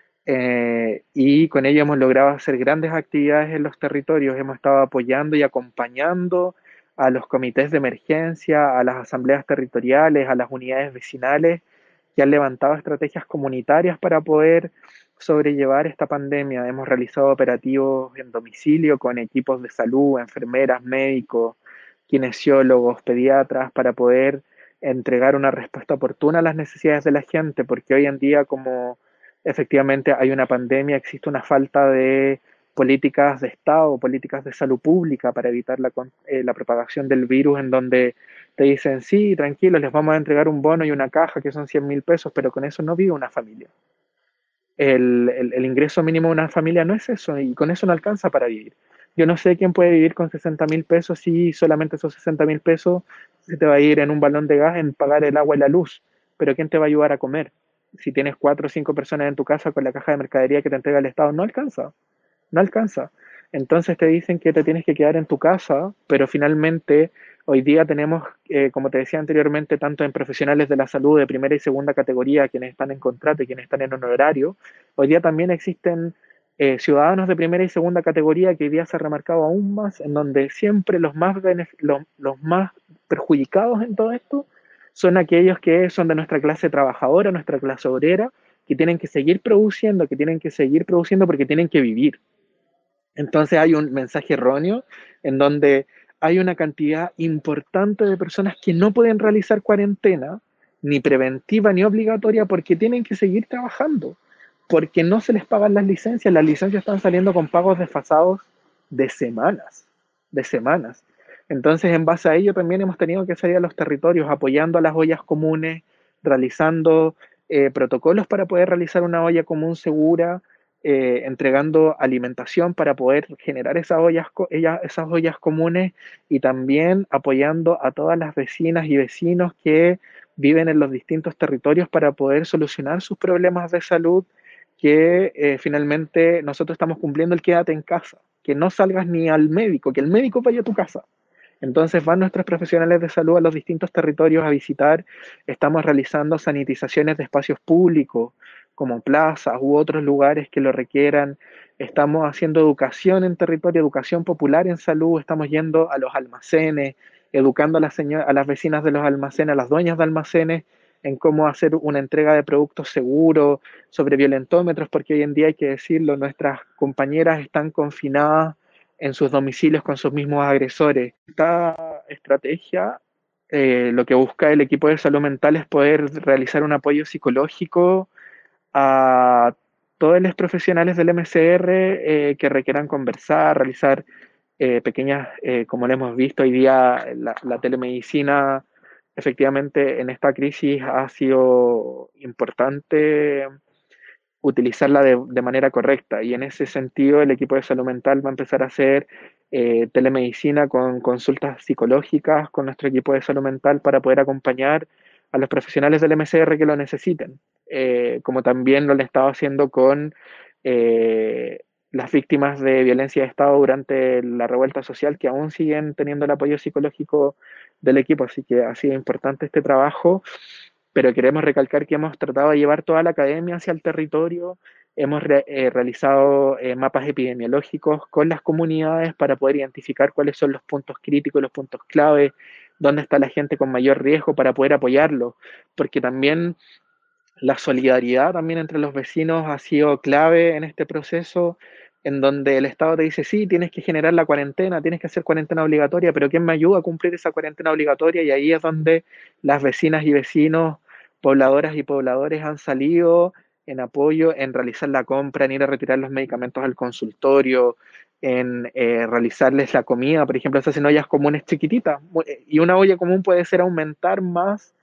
y con ello hemos logrado hacer grandes actividades en los territorios. Hemos estado apoyando y acompañando a los comités de emergencia, a las asambleas territoriales, a las unidades vecinales que han levantado estrategias comunitarias para poder sobrellevar esta pandemia. Hemos realizado operativos en domicilio con equipos de salud, enfermeras, médicos, kinesiólogos, pediatras, para poder entregar una respuesta oportuna a las necesidades de la gente, porque hoy en día, como efectivamente hay una pandemia, existe una falta de políticas de Estado, políticas de salud pública para evitar la propagación del virus, en donde te dicen, sí, tranquilo, les vamos a entregar un bono y una caja que son 100.000 pesos, pero con eso no vive una familia. El ingreso mínimo de una familia no es eso, y con eso no alcanza para vivir. Yo no sé quién puede vivir con 60.000 pesos si solamente esos 60.000 pesos se te va a ir en un balón de gas en pagar el agua y la luz, pero ¿quién te va a ayudar a comer? Si tienes 4 o 5 personas en tu casa con la caja de mercadería que te entrega el Estado, no alcanza, no alcanza. Entonces te dicen que te tienes que quedar en tu casa, pero finalmente hoy día tenemos, como te decía anteriormente, tanto en profesionales de la salud de primera y segunda categoría, quienes están en contrato y quienes están en honorario, hoy día también existen ciudadanos de primera y segunda categoría que hoy día se ha remarcado aún más, en donde siempre los más perjudicados en todo esto son aquellos que son de nuestra clase trabajadora, nuestra clase obrera, que tienen que seguir produciendo, porque tienen que vivir. Entonces hay un mensaje erróneo en donde hay una cantidad importante de personas que no pueden realizar cuarentena, ni preventiva ni obligatoria, porque tienen que seguir trabajando, porque no se les pagan las licencias están saliendo con pagos desfasados de semanas, de semanas. Entonces, en base a ello también hemos tenido que salir a los territorios apoyando a las ollas comunes, realizando protocolos para poder realizar una olla común segura, entregando alimentación para poder generar esas ollas comunes, y también apoyando a todas las vecinas y vecinos que viven en los distintos territorios para poder solucionar sus problemas de salud, que finalmente nosotros estamos cumpliendo el quédate en casa, que no salgas ni al médico, que el médico vaya a tu casa. Entonces van nuestros profesionales de salud a los distintos territorios a visitar. Estamos realizando sanitizaciones de espacios públicos, como plazas u otros lugares que lo requieran. Estamos haciendo educación en territorio, educación popular en salud. Estamos yendo a los almacenes, educando a las vecinas de los almacenes, a las dueñas de almacenes, en cómo hacer una entrega de productos seguros, sobre violentómetros, porque hoy en día hay que decirlo, nuestras compañeras están confinadas en sus domicilios con sus mismos agresores. Esta estrategia, lo que busca el equipo de salud mental es poder realizar un apoyo psicológico a todos los profesionales del MCR que requieran conversar, realizar pequeñas, como lo hemos visto hoy día, la telemedicina efectivamente en esta crisis ha sido importante utilizarla de manera correcta, y en ese sentido el equipo de salud mental va a empezar a hacer telemedicina con consultas psicológicas con nuestro equipo de salud mental para poder acompañar a los profesionales del MCR que lo necesiten, como también lo han estado haciendo con las víctimas de violencia de Estado durante la revuelta social, que aún siguen teniendo el apoyo psicológico del equipo. Así que ha sido importante este trabajo, pero queremos recalcar que hemos tratado de llevar toda la academia hacia el territorio. Hemos realizado mapas epidemiológicos con las comunidades para poder identificar cuáles son los puntos críticos, los puntos clave, dónde está la gente con mayor riesgo para poder apoyarlo, porque también la solidaridad también entre los vecinos ha sido clave en este proceso, en donde el Estado te dice, sí, tienes que generar la cuarentena, tienes que hacer cuarentena obligatoria, pero ¿quién me ayuda a cumplir esa cuarentena obligatoria? Y ahí es donde las vecinas y vecinos, pobladoras y pobladores han salido en apoyo, en realizar la compra, en ir a retirar los medicamentos al consultorio, en realizarles la comida. Por ejemplo, se hacen ollas comunes chiquititas, y una olla común puede ser aumentar más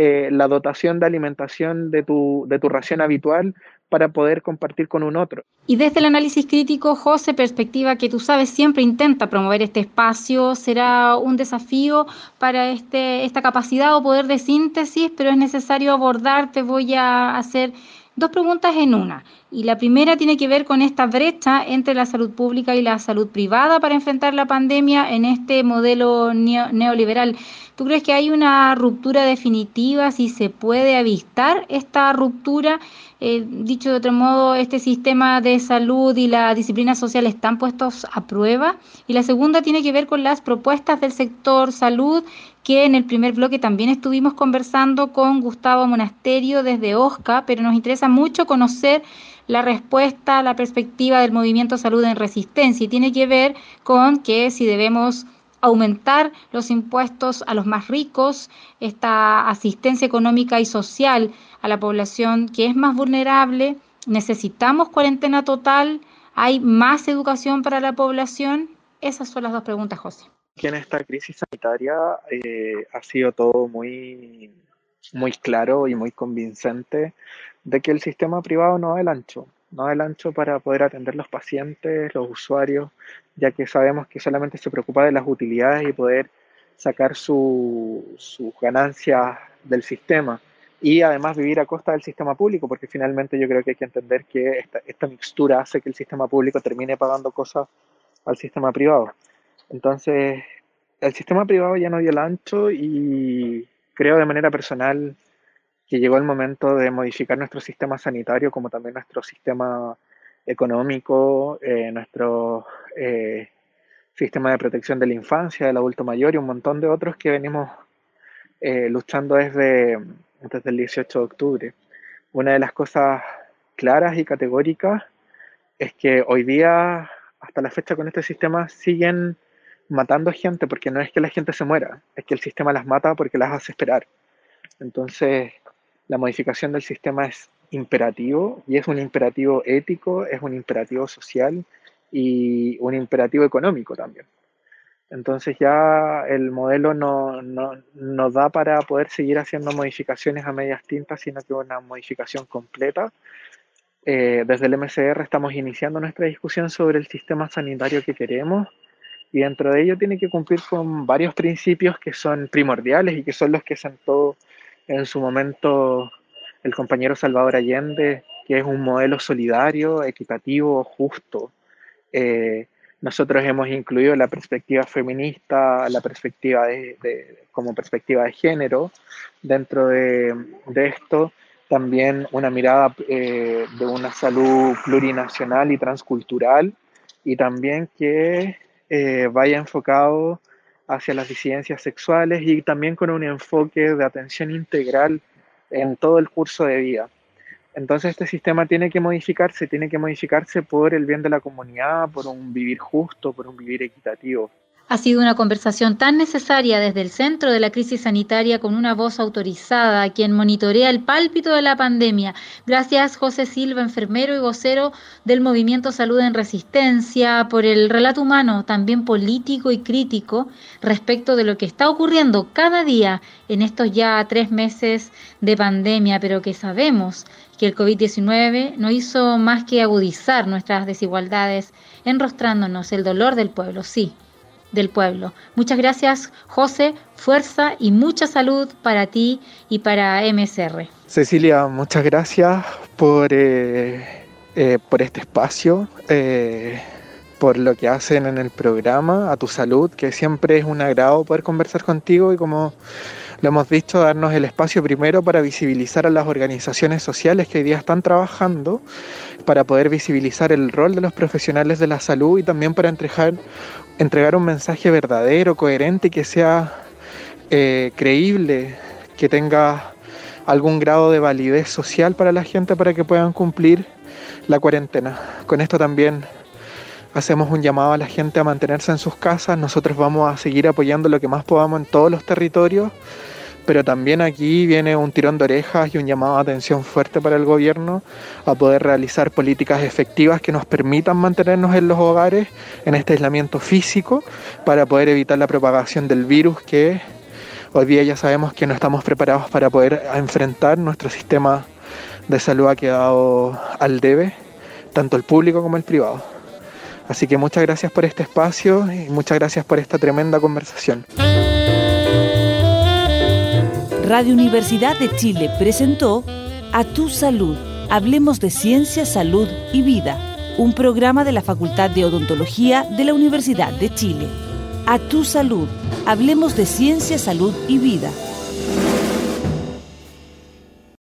la dotación de alimentación de tu ración habitual para poder compartir con un otro. Y desde el análisis crítico, José, perspectiva que tú sabes siempre intenta promover este espacio, será un desafío para esta capacidad o poder de síntesis, pero es necesario abordar, te voy a hacer dos preguntas en una. Y la primera tiene que ver con esta brecha entre la salud pública y la salud privada para enfrentar la pandemia en este modelo neoliberal. ¿Tú crees que hay una ruptura definitiva, si se puede avistar esta ruptura? Dicho de otro modo, este sistema de salud y la disciplina social están puestos a prueba. Y la segunda tiene que ver con las propuestas del sector salud, que en el primer bloque también estuvimos conversando con Gustavo Monasterio desde OSCA, pero nos interesa mucho conocer la respuesta, la perspectiva del movimiento Salud en Resistencia, y tiene que ver con que si debemos aumentar los impuestos a los más ricos, esta asistencia económica y social a la población que es más vulnerable, necesitamos cuarentena total, ¿Hay más educación para la población? Esas son las dos preguntas, José. Que en esta crisis sanitaria ha sido todo muy, muy claro y muy convincente de que el sistema privado no da el ancho para poder atender los pacientes, los usuarios, ya que sabemos que solamente se preocupa de las utilidades y poder sacar sus ganancias del sistema y además vivir a costa del sistema público, porque finalmente yo creo que hay que entender que esta mixtura hace que el sistema público termine pagando cosas al sistema privado. Entonces, el sistema privado ya no dio el ancho y creo de manera personal que llegó el momento de modificar nuestro sistema sanitario, como también nuestro sistema económico, nuestro sistema de protección de la infancia, del adulto mayor y un montón de otros que venimos luchando desde el 18 de octubre. Una de las cosas claras y categóricas es que hoy día, hasta la fecha con este sistema, siguen matando gente, porque no es que la gente se muera, es que el sistema las mata porque las hace esperar. Entonces, la modificación del sistema es imperativo, y es un imperativo ético, es un imperativo social y un imperativo económico también. Entonces ya el modelo no da para poder seguir haciendo modificaciones a medias tintas, sino que una modificación completa. Desde el MCR estamos iniciando nuestra discusión sobre el sistema sanitario que queremos, y dentro de ello tiene que cumplir con varios principios que son primordiales y que son los que sentó en su momento el compañero Salvador Allende, que es un modelo solidario, equitativo, justo. Nosotros hemos incluido la perspectiva feminista, la perspectiva como perspectiva de género dentro de esto. También una mirada de una salud plurinacional y transcultural, y también que vaya enfocado hacia las disidencias sexuales y también con un enfoque de atención integral en todo el curso de vida. Entonces este sistema tiene que modificarse por el bien de la comunidad, por un vivir justo, por un vivir equitativo. Ha sido una conversación tan necesaria desde el centro de la crisis sanitaria, con una voz autorizada, quien monitorea el pálpito de la pandemia. Gracias, José Silva, enfermero y vocero del Movimiento Salud en Resistencia, por el relato humano, también político y crítico, respecto de lo que está ocurriendo cada día en estos ya 3 meses de pandemia, pero que sabemos que el COVID-19 no hizo más que agudizar nuestras desigualdades, enrostrándonos el dolor del pueblo, sí, del pueblo. Muchas gracias, José, fuerza y mucha salud para ti y para MSR. Cecilia, muchas gracias por este espacio, por lo que hacen en el programa, A Tu Salud, que siempre es un agrado poder conversar contigo y, como lo hemos dicho, darnos el espacio primero para visibilizar a las organizaciones sociales que hoy día están trabajando, para poder visibilizar el rol de los profesionales de la salud y también para entregar un mensaje verdadero, coherente y que sea creíble, que tenga algún grado de validez social para la gente, para que puedan cumplir la cuarentena. Con esto también hacemos un llamado a la gente a mantenerse en sus casas. Nosotros vamos a seguir apoyando lo que más podamos en todos los territorios, pero también aquí viene un tirón de orejas y un llamado de atención fuerte para el gobierno a poder realizar políticas efectivas que nos permitan mantenernos en los hogares, en este aislamiento físico, para poder evitar la propagación del virus, que hoy día ya sabemos que no estamos preparados para poder enfrentar. Nuestro sistema de salud ha quedado al debe, tanto el público como el privado. Así que muchas gracias por este espacio y muchas gracias por esta tremenda conversación. Radio Universidad de Chile presentó A Tu Salud, hablemos de ciencia, salud y vida, un programa de la Facultad de Odontología de la Universidad de Chile. A Tu Salud, hablemos de ciencia, salud y vida.